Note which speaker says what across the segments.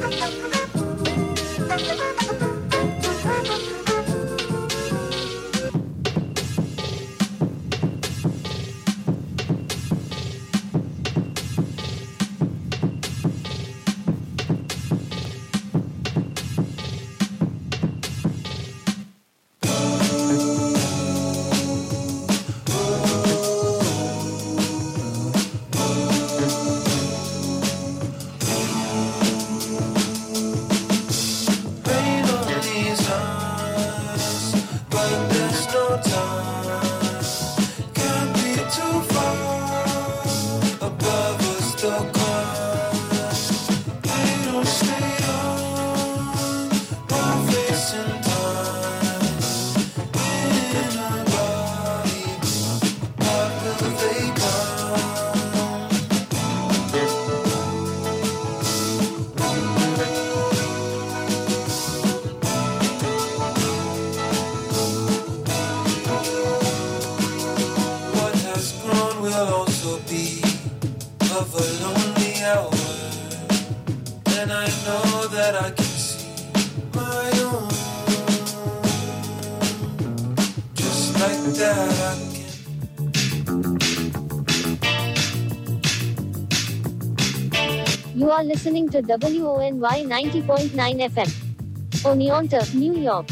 Speaker 1: You are listening to WONY 90.9 FM. Oneonta, New York.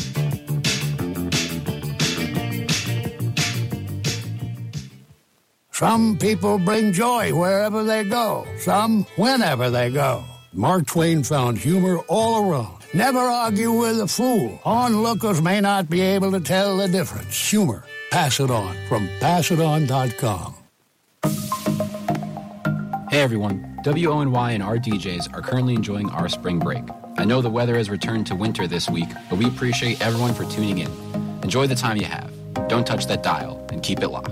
Speaker 2: Some people bring joy wherever they go. Some whenever they go. Mark Twain found humor all around. Never argue with a fool. Onlookers may not be able to tell the difference. Humor. Pass it on from passiton.com.
Speaker 3: Hey everyone. WONY and our DJs are currently enjoying our spring break. I know the weather has returned to winter this week, but we appreciate everyone for tuning in. Enjoy the time you have. Don't touch that dial and keep it locked.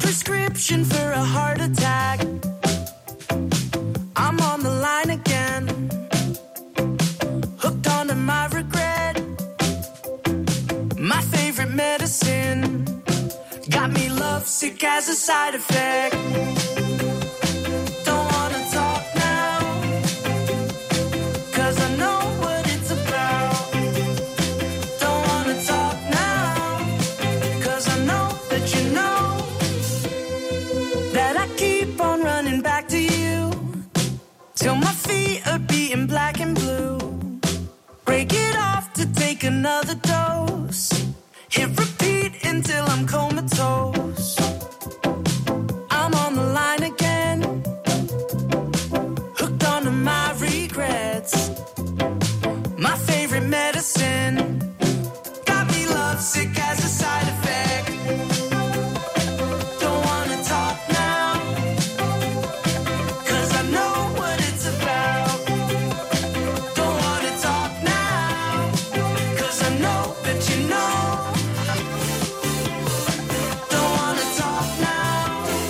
Speaker 4: prescription for a heart attack. I'm on the line again, hooked onto my regret. My favorite medicine got me lovesick as a side effect. Don't wanna talk now, 'cause I know what it's about. Don't wanna talk now, 'cause I know that you know that I keep on running back to you till my feet are beating black and blue. Break it off to take another dose. Hit repeat until I'm comatose. I'm on the line again, hooked onto my regrets. My favorite medicine got me lovesick as a side effect. Don't wanna talk now, 'cause I know what it's about. Don't wanna talk now, 'cause I know that you know. Don't wanna talk now,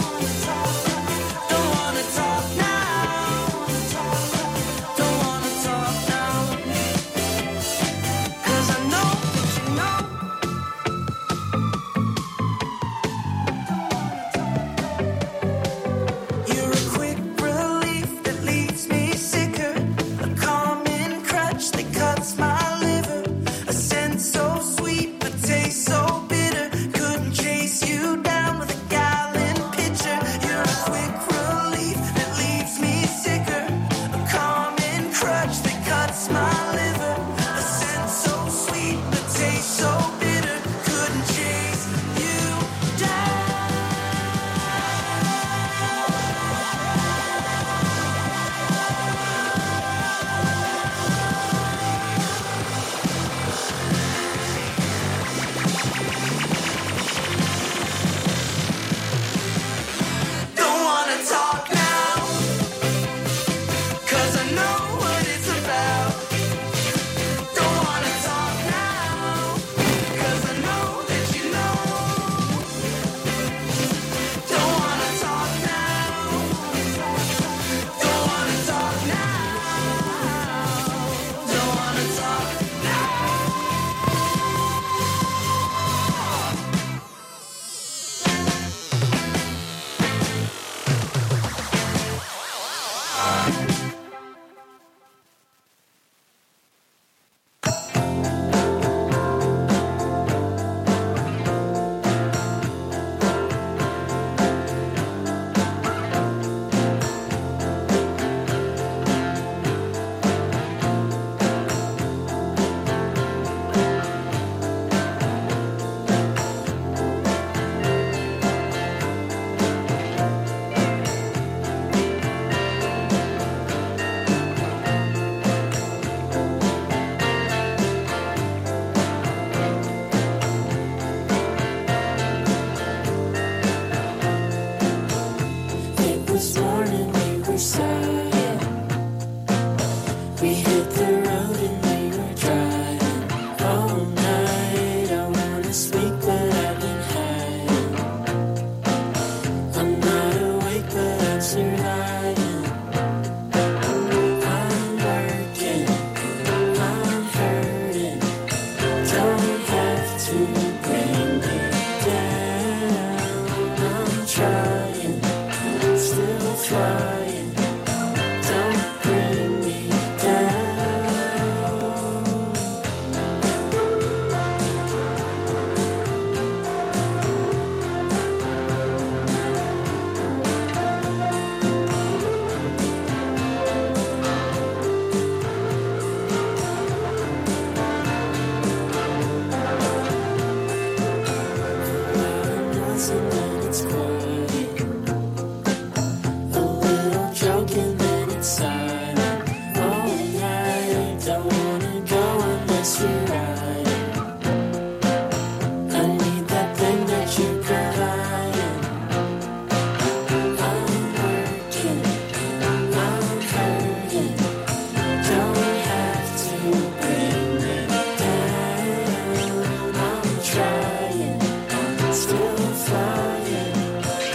Speaker 4: don't wanna talk now, don't wanna talk now, 'cause I know that you know. You're a quick relief that leaves me sicker, a calming crutch that cuts my liver, a scent so sweet but tastes so bitter. Couldn't chase you down with a gallon pitcher. You're a quick relief that leaves me sicker, a calming crutch that cuts my liver, a scent so sweet but tastes so bitter. Couldn't chase you down. Don't wanna talk now, 'cause I know what it's about. Don't wanna talk now, 'cause I know that you know. Don't wanna talk now, don't wanna talk now, don't wanna talk now. It was morning, we were sad. We hit the road and we were driving all night. I wanna speak, but I've been hiding. I'm not awake, but I'm surviving. I'm working, I'm hurting. Don't have to bring me down. I'm trying, still flying. Don't bring me down. Noise and then it's quiet. A little joke and then it's silent. All night, don't wanna go unless you're right. I need that thing that you're providing. I'm working, I'm hurting. Don't have to bring me down. I'm trying, still flying.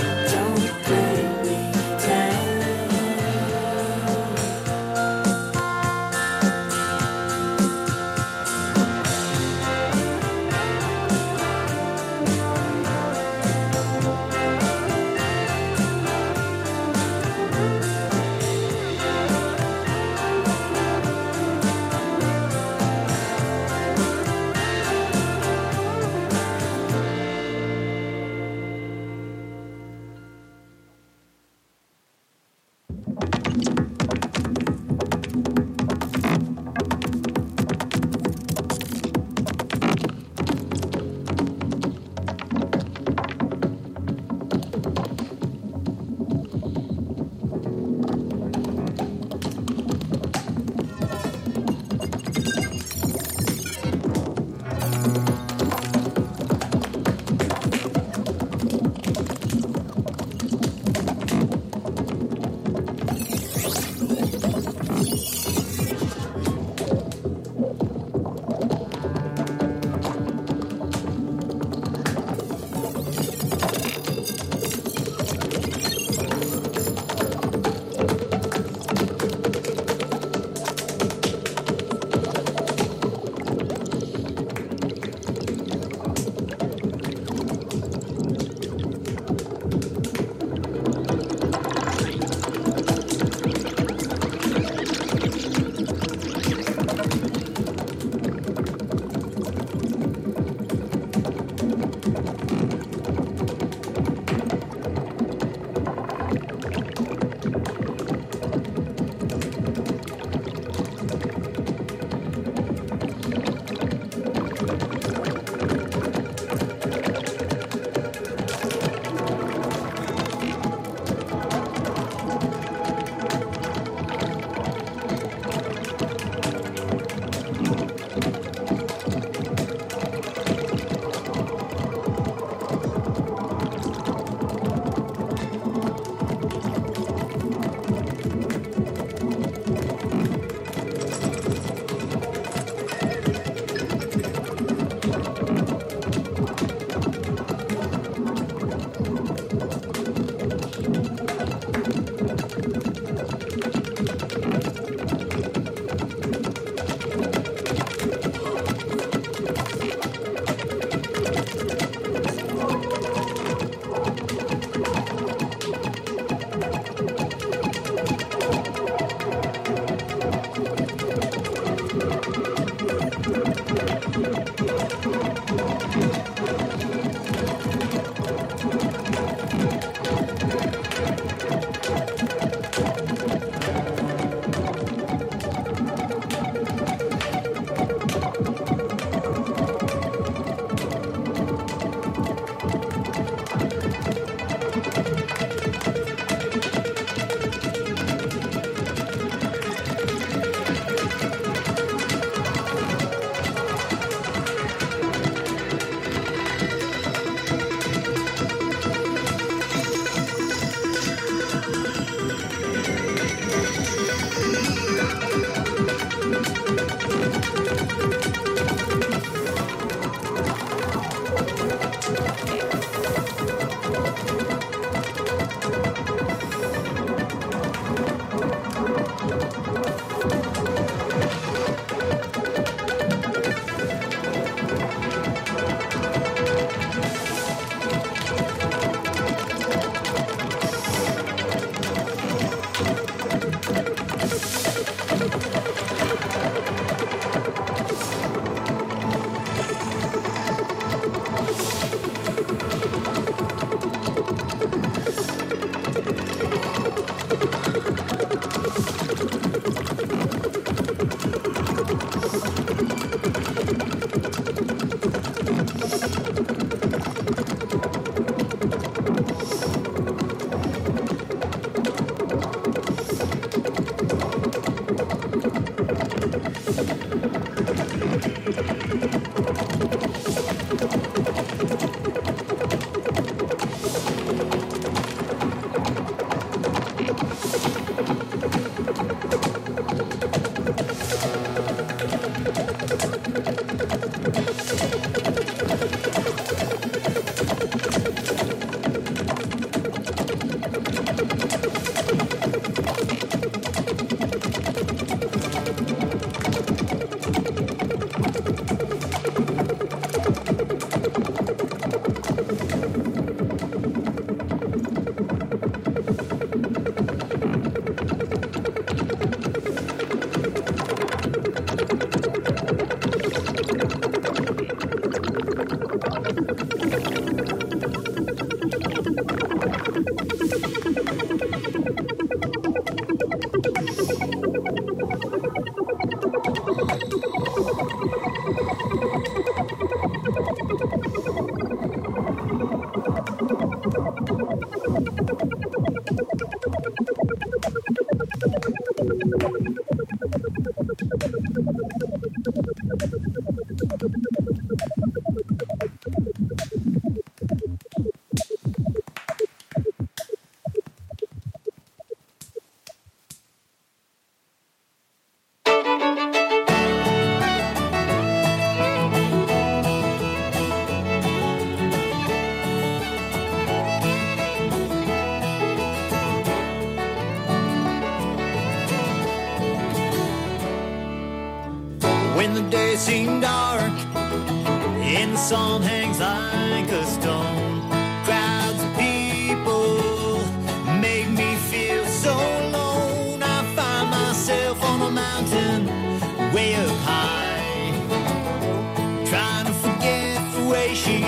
Speaker 5: When the days seem dark and the sun hangs like a stone, crowds of people make me feel so alone. I find myself on a mountain way up high, trying to forget the way she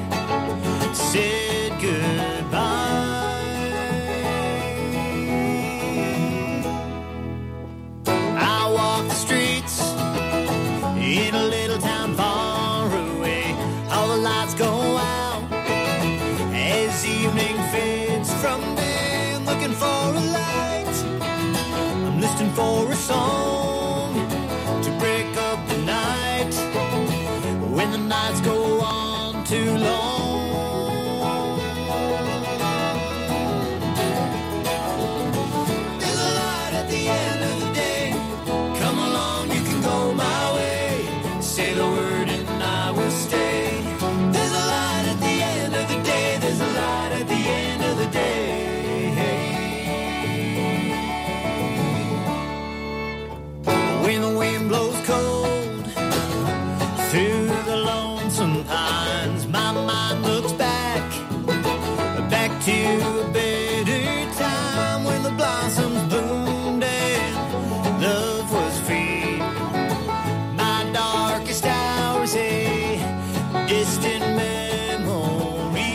Speaker 5: said goodbye. I walk the streets in a little town far away. All the lights go out as evening fades from day. Looking for a light, I'm listening for a song to break up the night when the nights go on too long. There's a light at the end of the day. Come along, you can go my way. Say the word and I will stay. There's a light at the end of the day. There's a light at the end of the day. When the wind blows cold through the lonesome pines, my mind looks back to a better time when the blossoms bloomed and love was free. My darkest hours a distant memory.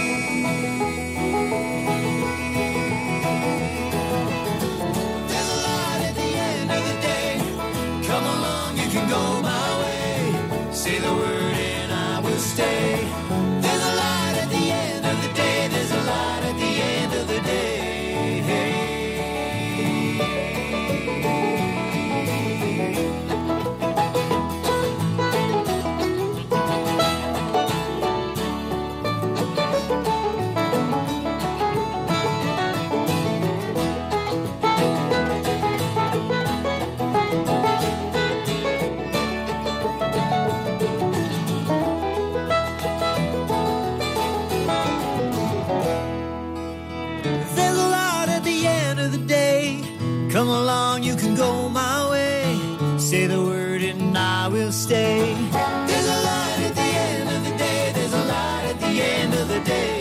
Speaker 5: There's a light at the end of the day. Come along, you can go my way. Say the word and I will stay. There's a light at the end of the day. There's a light at the end of the day. There's a light at the end of the day. Come along, you can go my way. Say the word and I will stay. There's a light at the end of the day. There's a light at the end of the day.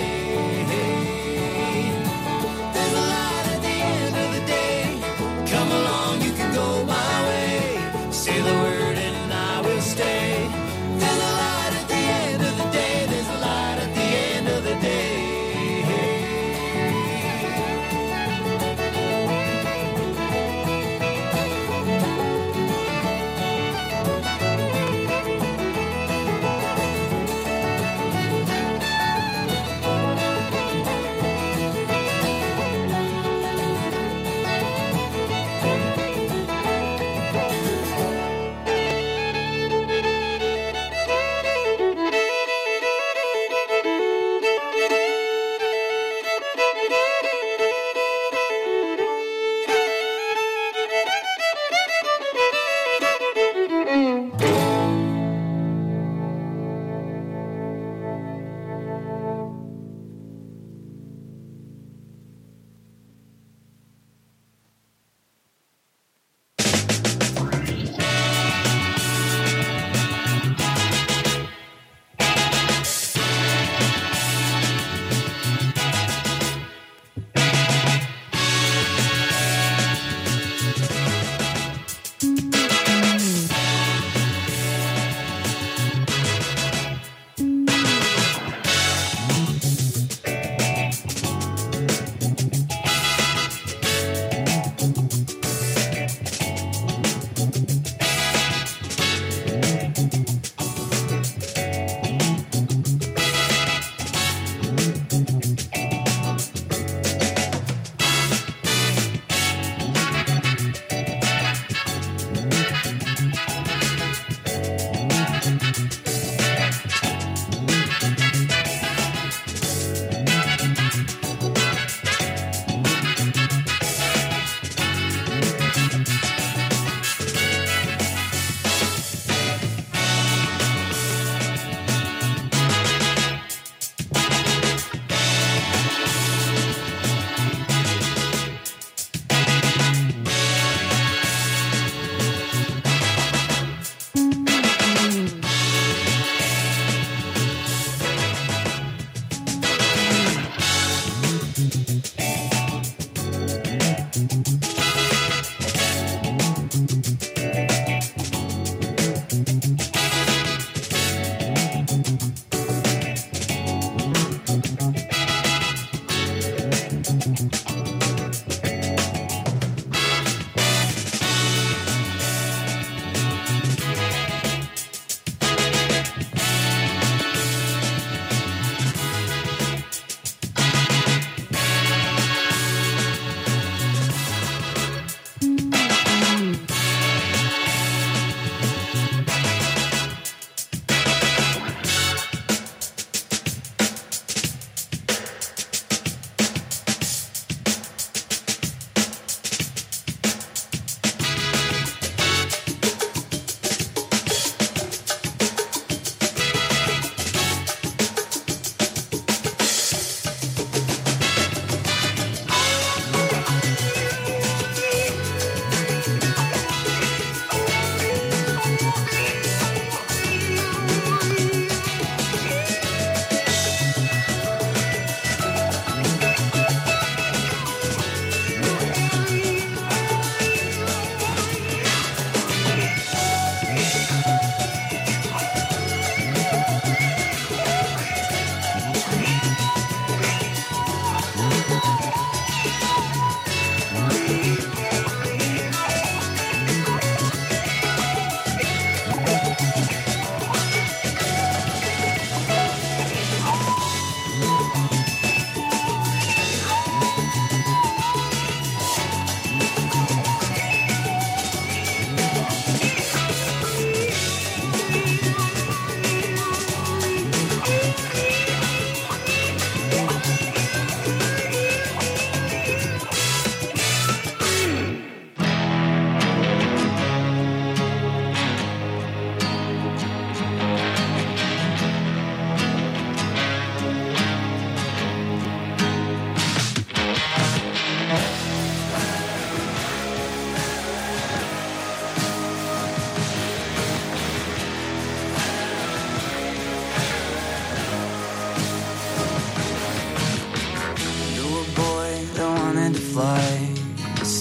Speaker 5: There's a light at the end of the day. Come along, you can go my way. Say the word and I will stay. There's a light at the end of the day. There's a light at the end of the day.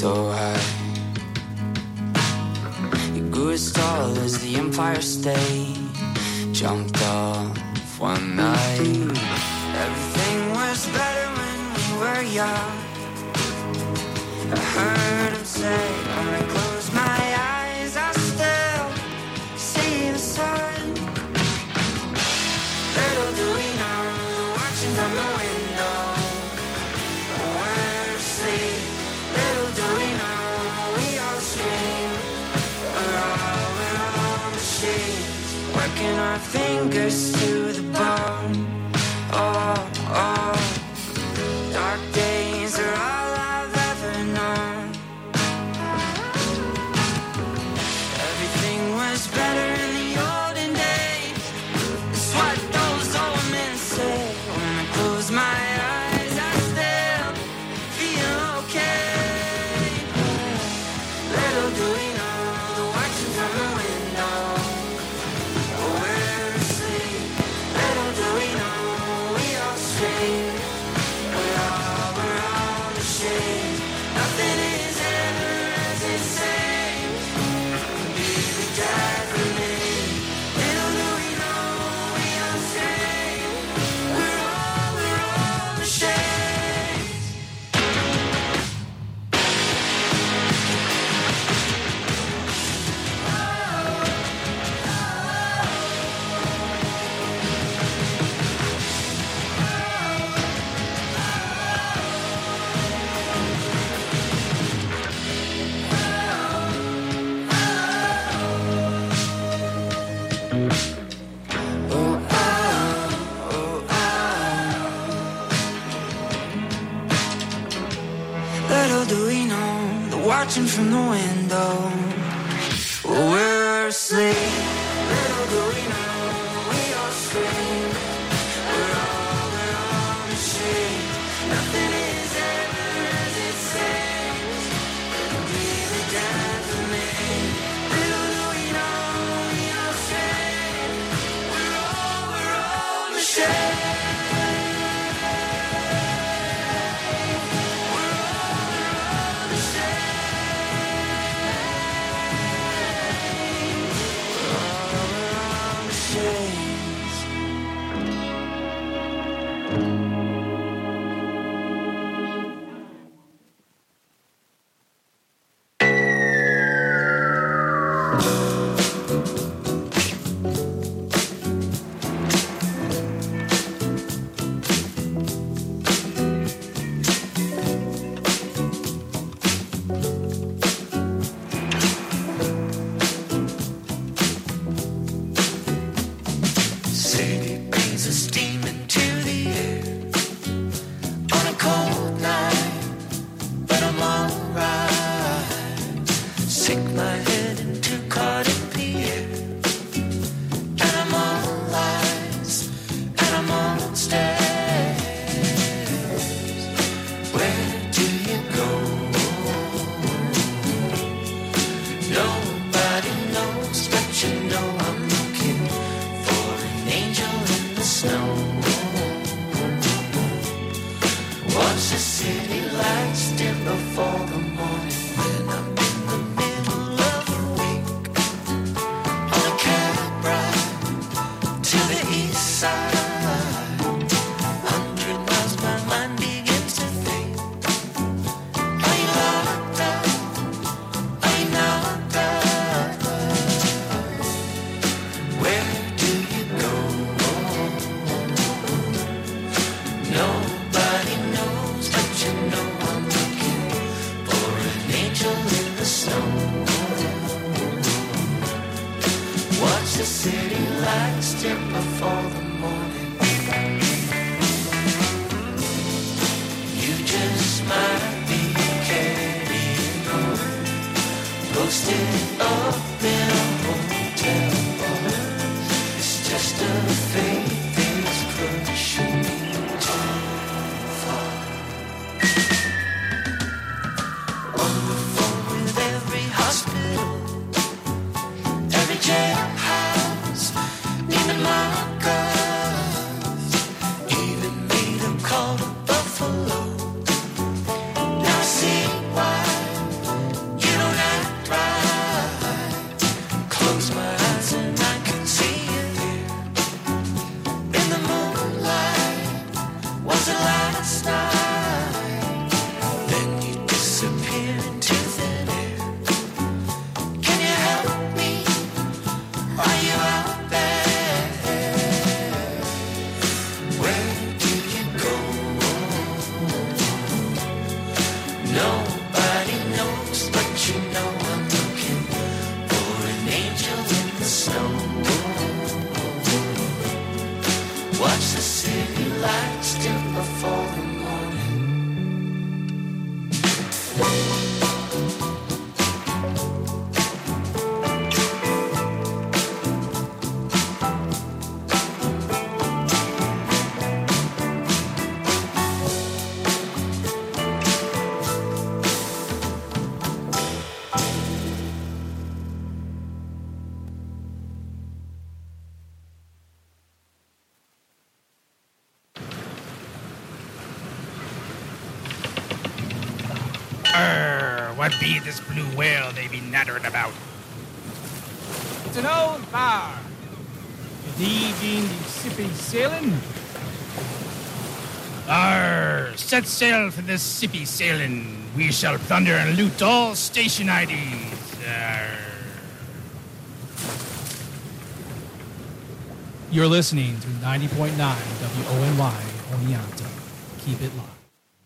Speaker 6: so high. It grew as tall as the Empire State. Jumped off one night. Everything was better when we were young. I heard him say, when I close my eyes, I still see the sun. Little do we know, watching from the window, we're asleep. Little do we know, we all scream. We're all machines, working our fingers to the bone. Oh, oh, dark days are all I've ever known. Everything was better in the olden days. That's what those old men say. When I close my eyes, I still feel okay. Little do we know, the watching from the window, we're asleep. Little do we know, we all scream. We're all machines. Nothing is ever as it seems. Baby, die for me. Little do we know, we all scream. We're all machines. Little do we know, the watching from the window, we're asleep. Little do we know, we all scream. We're all machines. Nothing is ever as it seems. Really die for me. Little do we know, we all scream. We're all machines. City brings a steam into the air on a cold night, but I'm alright. Sick my head into caught in the air, and I'm all eyes, and I'm on stairs. Where do you go? Nobody knows, but you know I'm looking for an angel in the snow. Watch the city lights dim before the morning when I'm in the middle of the week on a cab ride to the east side. 100 miles, my mind begins to think. Are you locked up? Are you knocked up? Where do you go? Nobody knows, but you know I'm looking for an angel in the snow. Watch the city lights dim before the morning. You just might be carrying on, posted up in a hotel bar. It's just a fate that's pushing me too far. On the phone with every hospital, every jailhouse, Neiman Marcus, even made a call to Buffalo. Now I see why
Speaker 7: What be this blue whale they be nattering about?
Speaker 8: It's an old bar. Thee being the sippy sailing?
Speaker 7: Arr, set sail for this sippy sailing. We shall plunder and loot all station IDs. Arr.
Speaker 8: You're listening to 90.9 WONY Oneonta. Keep it locked.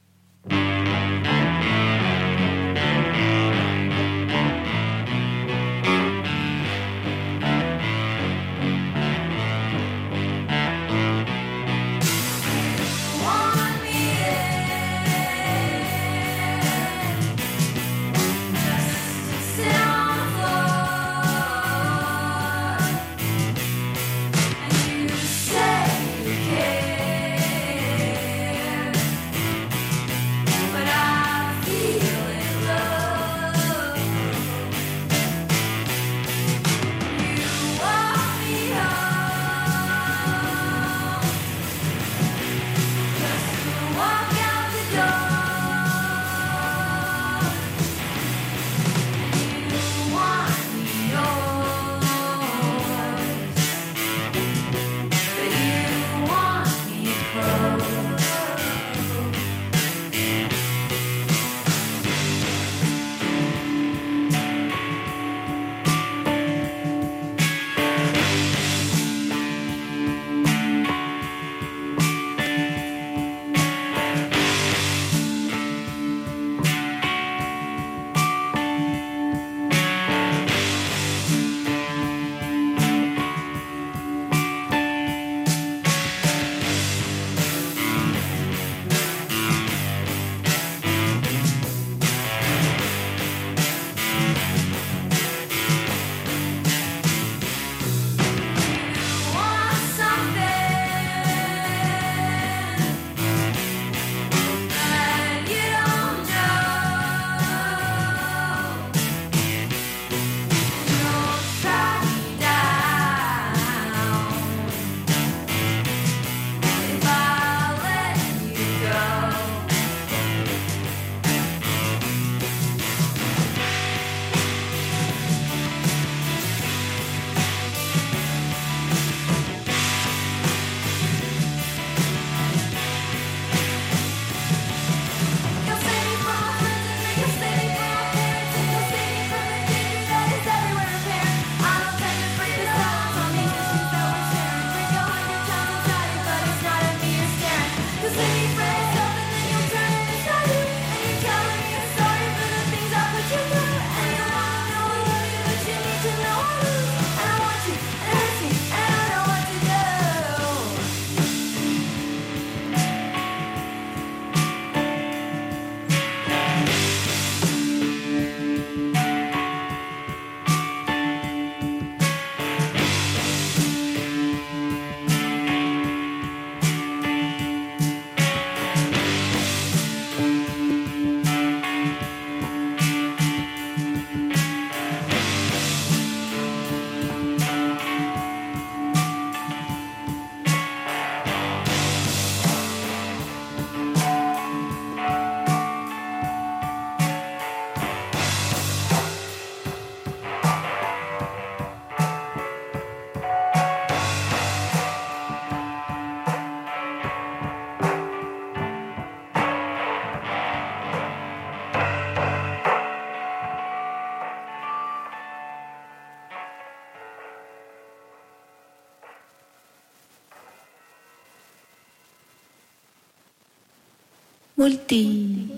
Speaker 9: Multi.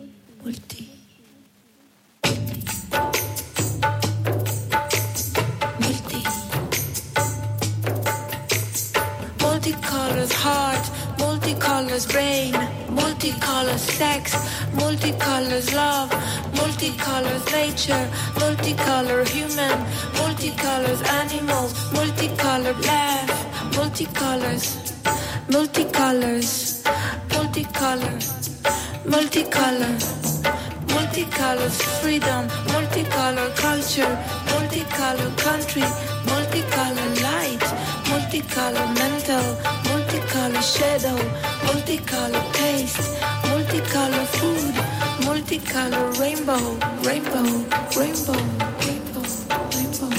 Speaker 9: Multicolors heart, multicolors brain, multicolors sex, multicolors love, multicolors nature, multicolor human, multicolors animals, multicolor laugh, multicolors, multicolors, multicolor, multicolor, multicolors freedom, multicolor culture, multicolor country, multicolor light, multicolor mental, multicolor shadow, multicolor taste, multicolor food, multicolor rainbow, rainbow, rainbow, rainbow, rainbow.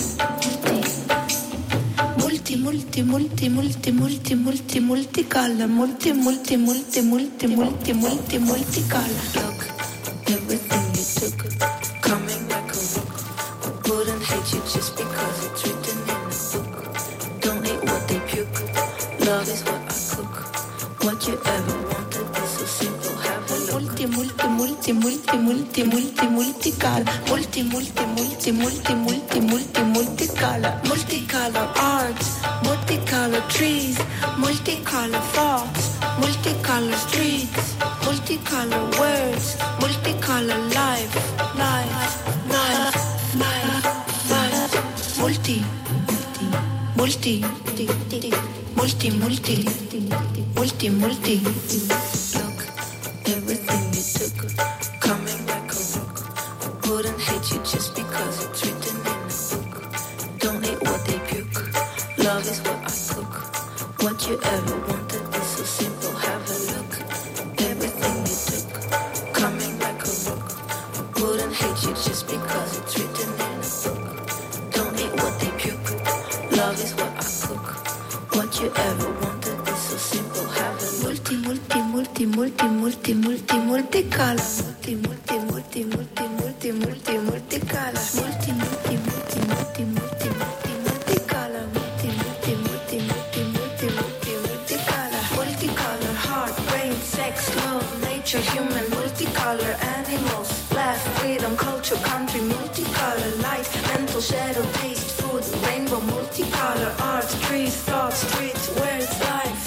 Speaker 9: Multi, multi, multi, multi, multi, multi, multicolor, multi, multi, multi, multi, multi, multi, multicolor. Look, everything you took, coming like a rook. Wouldn't hate you just because it's written in a book. Don't eat what they puke. Love is what I cook. What you ever wanted is so simple. Have a look. Multi, multi, multi, multi, multi, multi, multicolor. Multi, multi, multi, multi, multi, multi, multicolor. Multicolor art, multicolor trees, multicolor thoughts, multicolor streets, multicolor words, multicolor life, life, life, life, life. Multi, multi, multi, multi, multi, multi. Look, everything you took, coming like a rook. Wouldn't hate you just because it's written in a book. Don't eat what they puke. Love is what I cook. What you ever wanted is so simple. Have a look. Everything you took, coming like a rook. Wouldn't hate you just because it's written in a book. Don't eat what they puke. Love is what I cook. What you ever wanted is so simple. Have a multi, multi, multi, multi, multi, multi, multicolor. Multi, multi, multi, multi, multi, multi, multicolor. Multi, multi, multi, multi, multi, multi, multicolor. Multi, multi, multi, multi, multi, multi, multicolor. Multicolor, heart, brain, sex, love, nature, human. Multicolor, animals, laugh, freedom, culture, country. Multicolor, light, mental, shadow, taste, food, rainbow. Multicolor, art, trees, thoughts, streets, words, life.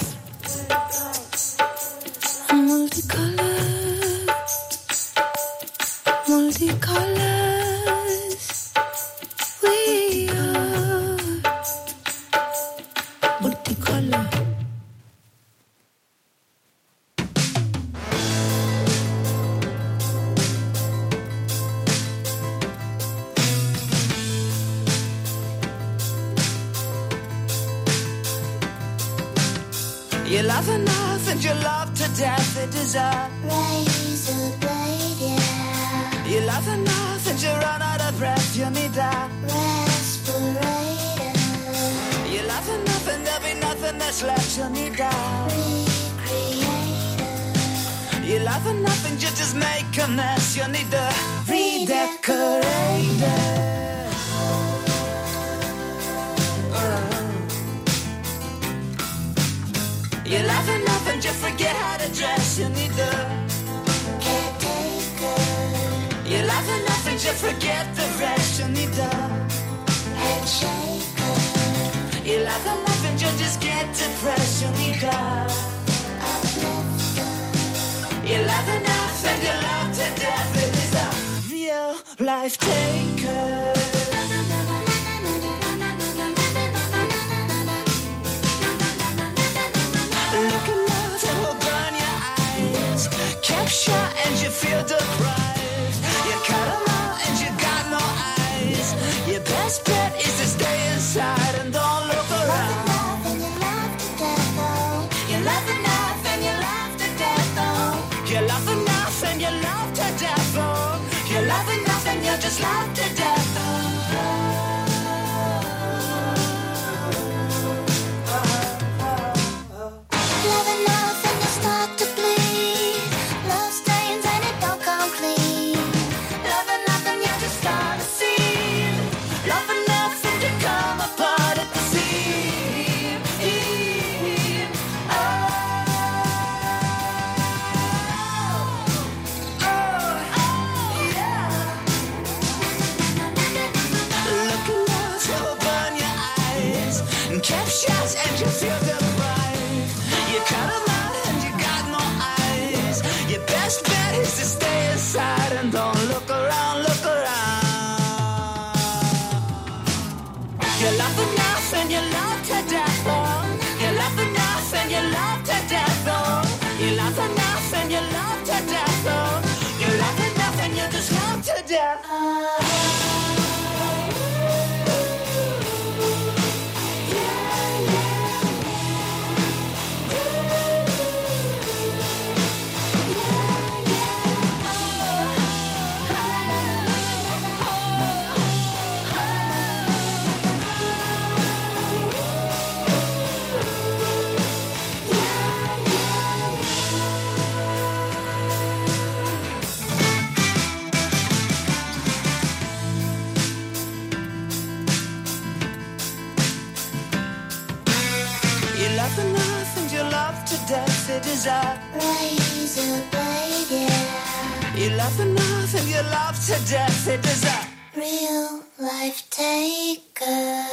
Speaker 9: Multicolors, we are multicolor.
Speaker 6: You love enough and you love to death. It is a razor blade, yeah. You love enough and you run out of breath. You need a respirator. You love enough and there'll be nothing that's left. You need a recreator. You love enough and you just make a mess. You need a redecorator. You laugh enough and you forget how to dress. You need the caretaker. You laugh enough and you forget the rest. You need the head shaker. You laugh enough and you just get depressed. You need the uplifter. You laugh enough and you love to death. It is a real life taker. Shot and you feel deprived. You cut them out and you got no eyes. Your best bet is to stay inside and don't look around. You laugh enough and you laugh to death, oh. You laugh enough and you laugh to death, oh. You laugh enough and you just laugh to death, oh. Love enough and you start to bleed. Shots and you feel deprived. You cut them out and you got no eyes. Your best bet is to stay inside and don't look around, look around. You laugh enough and you love to death, oh. You laugh enough and you love to death, oh. You laugh enough and you love to death, oh. You laugh enough and you just love to death, oh.
Speaker 4: to death, it is a
Speaker 9: razor blade, yeah.
Speaker 4: You love enough and you love to death, it is a
Speaker 9: real life taker.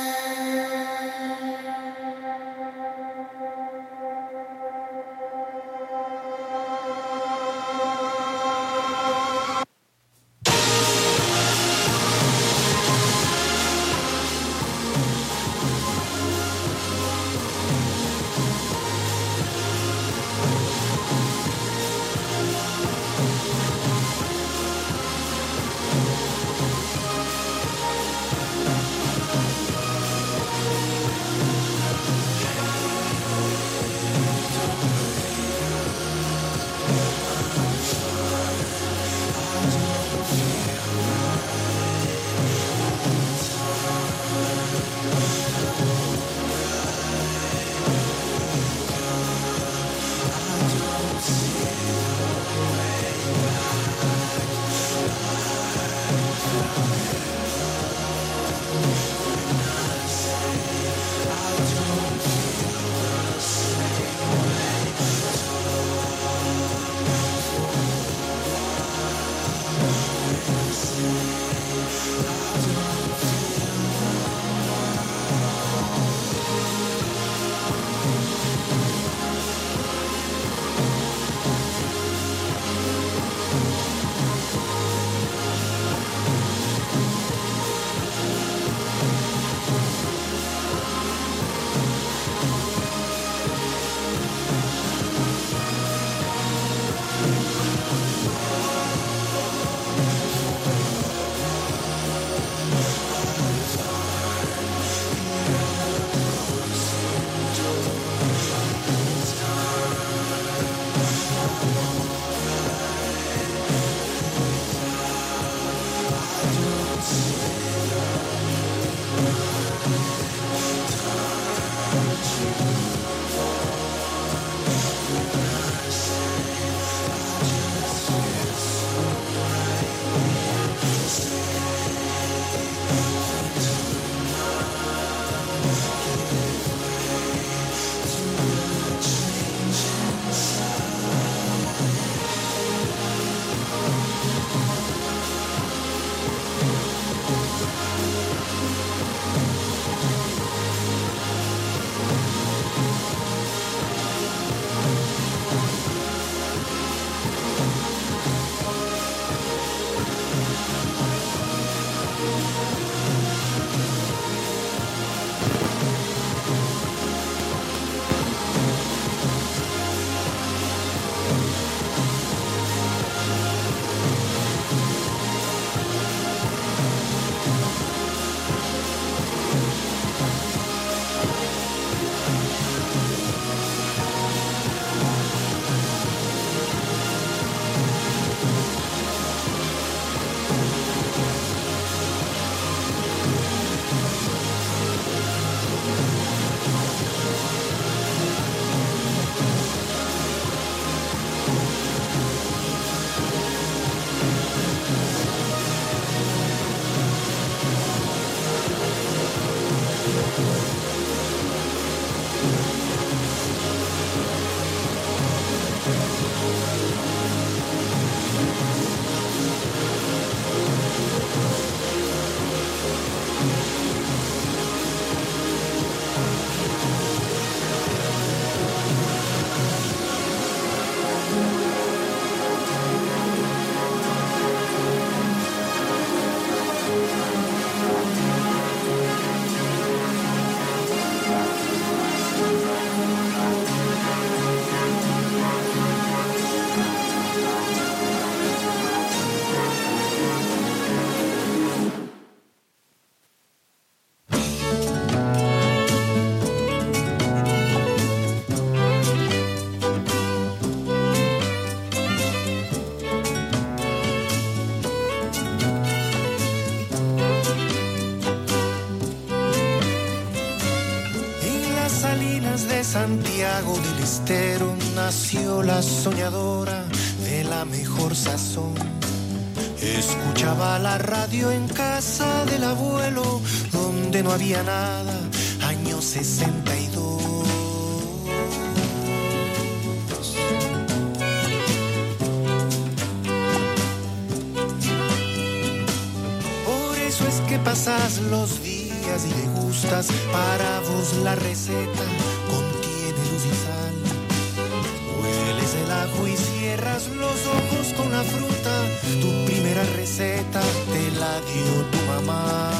Speaker 5: Santiago del Estero nació la soñadora de la mejor sazón. Escuchaba la radio en casa del abuelo, donde no había nada, año 62.
Speaker 10: eso es que pasas los días y degustas. Para vos la receta contiene luz y sal. Hueles el ajo y cierras los ojos con la fruta. Tu primera receta te la dio tu mamá.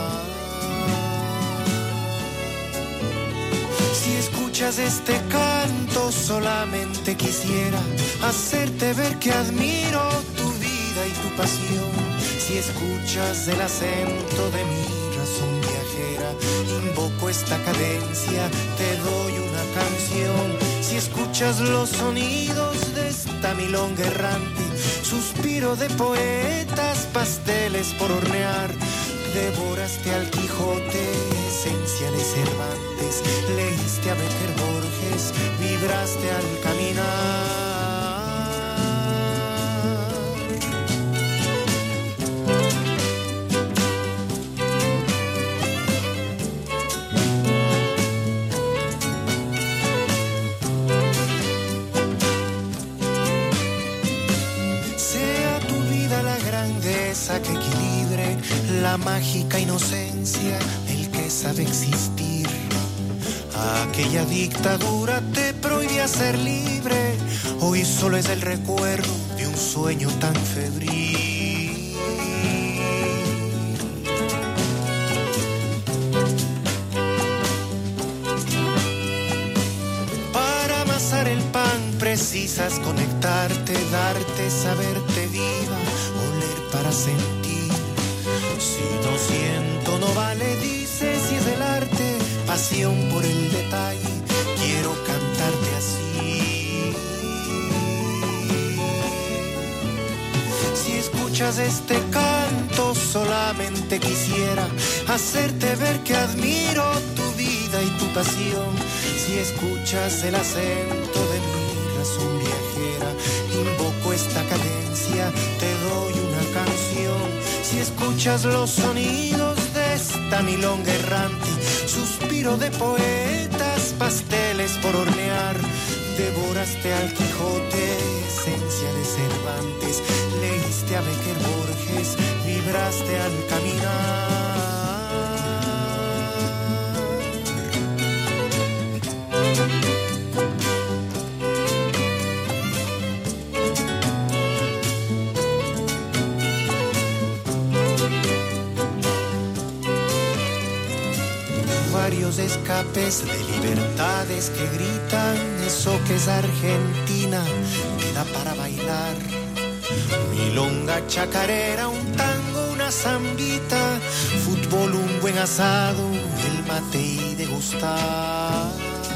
Speaker 10: Si escuchas este canto, solamente quisiera hacerte ver que admiro tu vida y tu pasión. Si escuchas el acento de mi razón viajera, invoco esta cadencia, te doy una canción. Si escuchas los sonidos de esta milonga errante, suspiro de poetas, pasteles por hornear. Devoraste al Quijote, esencia de Cervantes, leíste a Bécquer Borges, vibraste al caminar. Sea tu vida la grandeza que equilibre la mágica inocencia del que sabe existir. Aquella dictadura te prohibía ser libre, hoy solo es el recuerdo de un sueño tan febril. Para amasar el pan precisas conectarte, darte, saberte viva, oler para sentir. Si no siento, no vale, dice, si es el arte, pasión por el detalle, quiero cantarte así. Si escuchas este canto, solamente quisiera hacerte ver que admiro tu vida y tu pasión. Si escuchas el acento de mi razón viajera, invoco esta cadencia, te doy una canción. Si escuchas los sonidos de esta milonga errante, suspiro de poetas, pasteles por hornear. Devoraste al Quijote, esencia de Cervantes, leíste a Bécquer Borges, vibraste al caminar. Varios escapes de libertades que gritan, eso que es Argentina, queda para bailar. Milonga chacarera, un tango, una zambita, fútbol, un buen asado, el mate y degustar.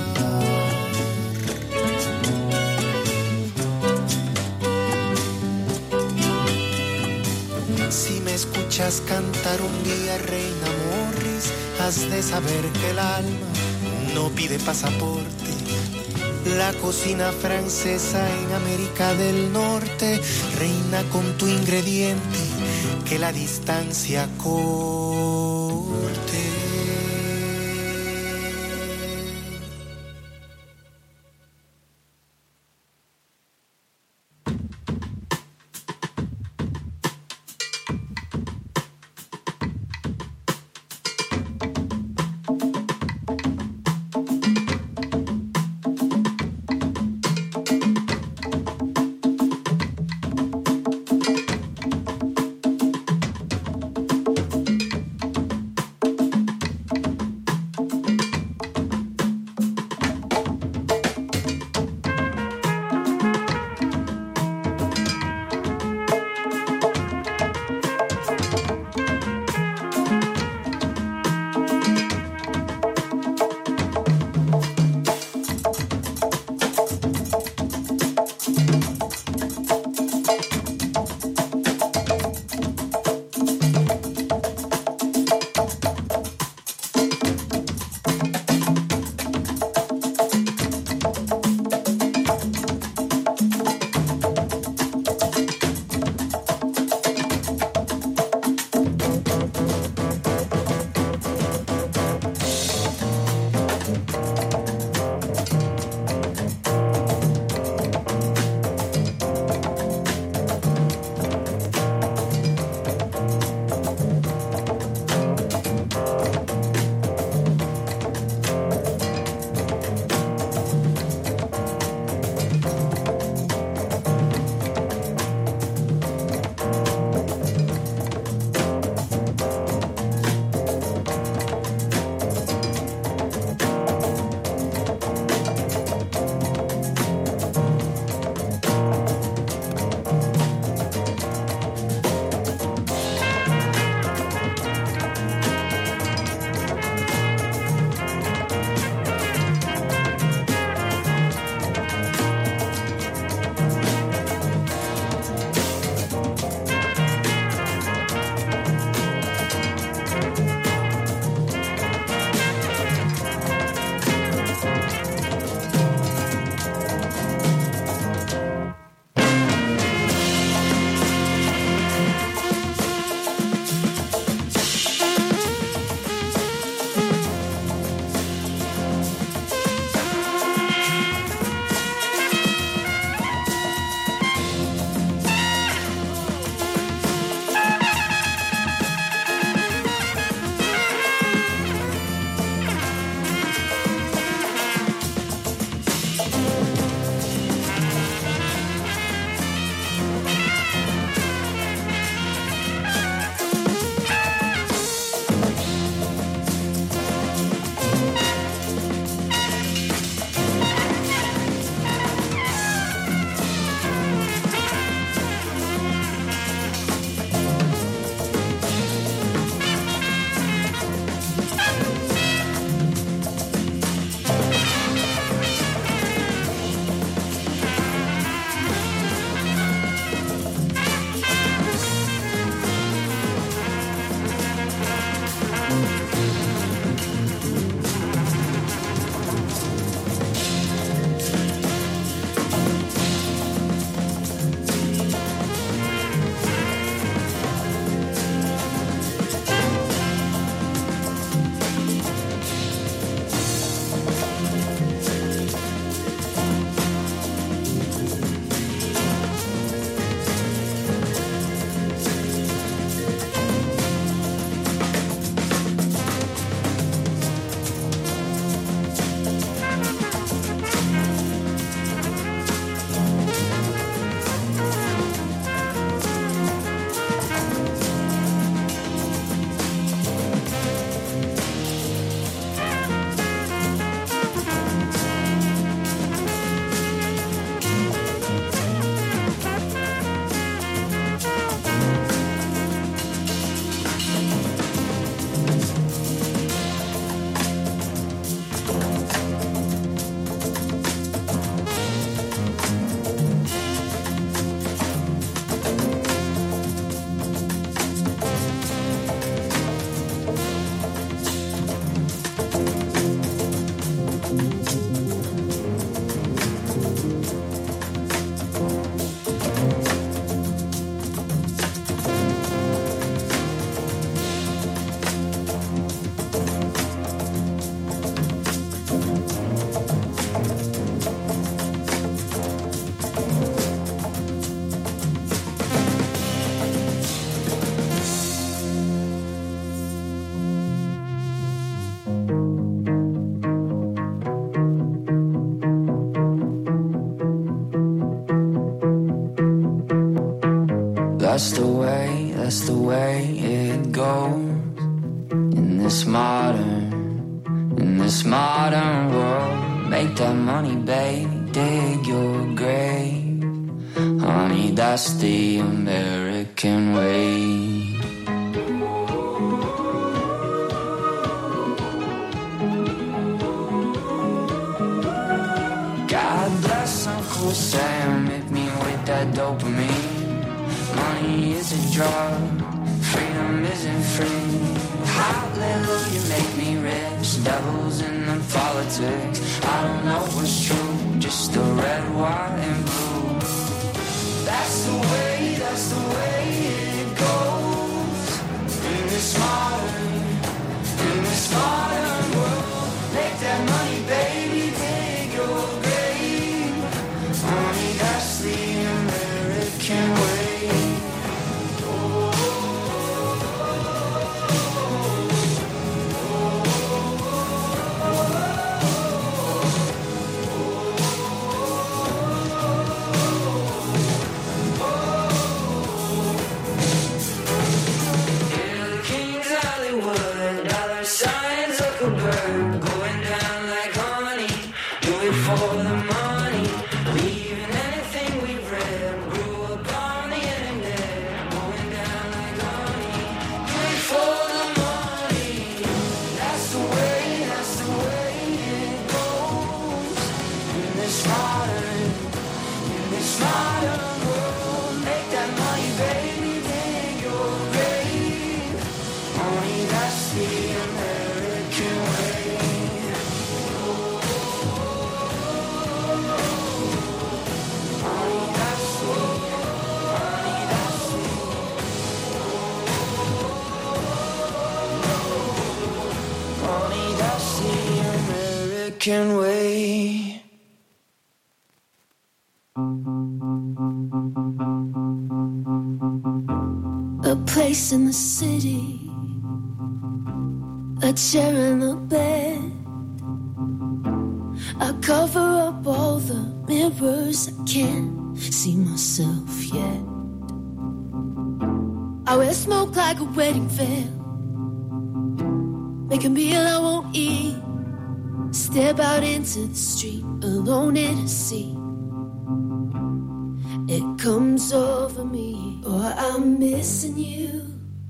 Speaker 10: Si me escuchas cantar un día, Reina Morris, has de saber que el alma no pide pasaporte. La cocina francesa en América del Norte reina con tu ingrediente, que la distancia corte.
Speaker 6: that's the way it goes. In this modern world, make that money, baby, dig your grave. Honey, that's the American way. God bless Uncle Sam, hit me with that dopamine. Money is a drug, freedom isn't free. Hallelujah, make me rich, devils in the politics. I don't know what's true, just the red, white, and blue. That's the way it goes. In this modern world, make that money, baby, dig your grave. Honey, that's the American way. Going down like honey, do it for the money, leaving anything we've read, grew up on the internet. Going down like honey, do it for the money, that's the way it goes. In this modern world, make that money, baby, dig your grave. Honey, that's the American way. American way.
Speaker 9: A place in the city, a chair and a bed. I cover up all the mirrors, I can't see myself yet. I wear smoke like a wedding veil, make a meal I won't eat. Step out into the street, alone in a seat. It comes over me, oh, I'm missing you.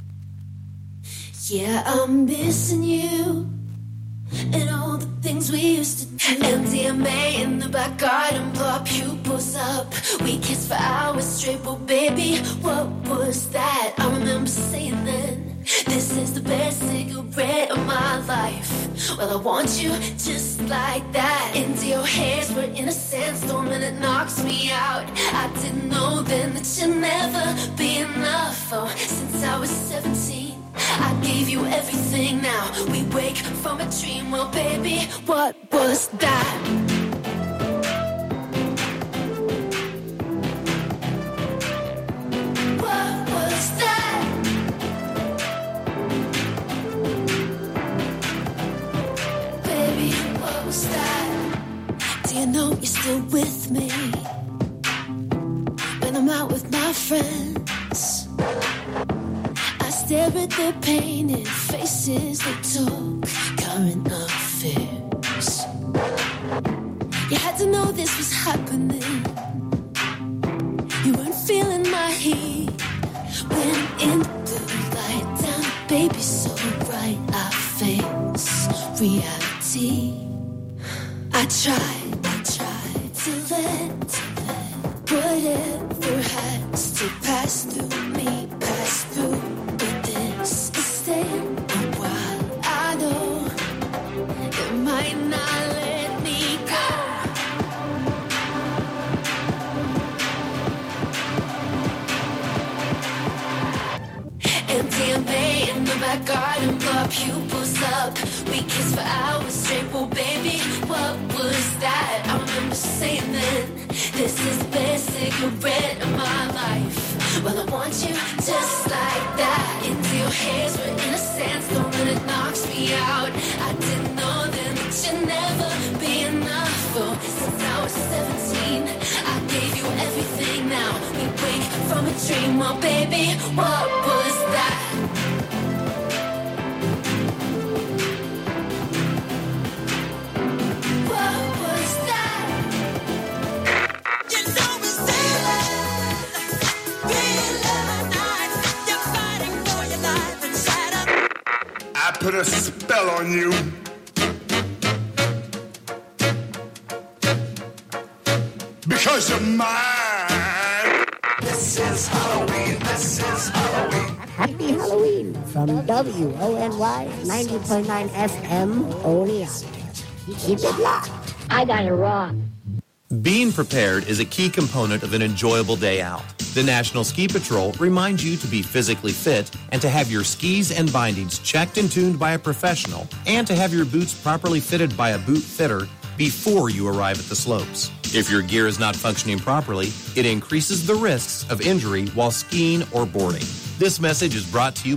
Speaker 9: Yeah, I'm missing you. And all the things we used to do. MDMA in the back garden, blow our pupils up. We kissed for hours straight, but baby, what was that? I remember saying then, this is the best cigarette of my life. Well, I want you just like that. Into your hands, we're in a sandstorm and it knocks me out. I didn't know then that you'd never be enough. Oh, since I was 17, I gave you everything. Now we wake from a dream. Well, baby, what was that? What was that? Baby, what was that? Do you know you're still with me when I'm out with my friends? I stare at their painted faces, they talk current affairs. You had to know this was happening. You weren't feeling my heat when in the light down, baby, so bright I face reality. I tried to let whatever has to pass through me, pass through. But this is staying a while. I know it might not let me go. MDMA in the back garden, blow our pupils up. We kissed for hours straight, well, baby, what was that? I remember saying then, this is the best cigarette of my life. Well, I want you just like that. Into your hands, we're in a sandstorm and it knocks me out. I didn't know then that you'd never be enough. Oh, since I was 17, I gave you everything. Now we wake from a dream, oh baby, what was that? What was that? You know it's you're fighting for your life inside of.
Speaker 11: I put a spell on you. Because you're mine. This is Halloween. This is Halloween.
Speaker 12: Happy Halloween from WONY 90.9 FM Oneonta. Keep it locked.
Speaker 1: I got it wrong.
Speaker 13: Being prepared is a key component of an enjoyable day out. The National Ski Patrol reminds you to be physically fit and to have your skis and bindings checked and tuned by a professional and to have your boots properly fitted by a boot fitter before you arrive at the slopes. If your gear is not functioning properly, it increases the risks of injury while skiing or boarding. This message is brought to you